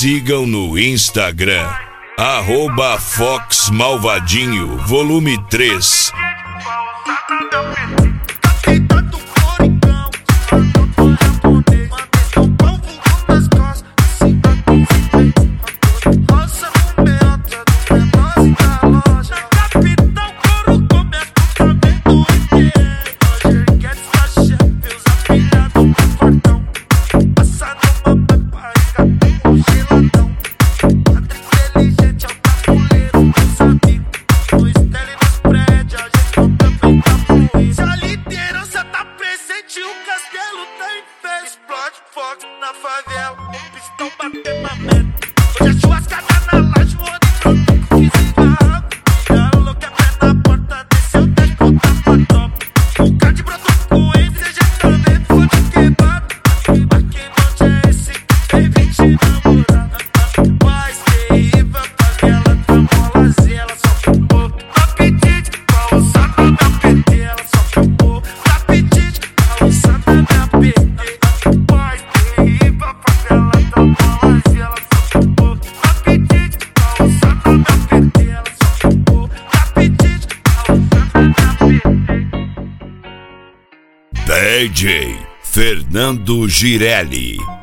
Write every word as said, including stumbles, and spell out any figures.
sigam no Instagram, arroba Fox Malvadinho, volume três. Na favela, o pistão batendo na meta. Hoje a churrascada na laje, o outro troco de cigarro. Galo que é pé na porta, desceu dez contas pra tropa. O card brotou com ele, seja também foi de quebrado. Aqui não é esse que tem vinte namoradas. Mas que iva, favela, tramola, zela, só ficou no apetite. Com a ossada na P T, ela só ficou no apetite. Com a ossada na P T. D J Fernando Girelli.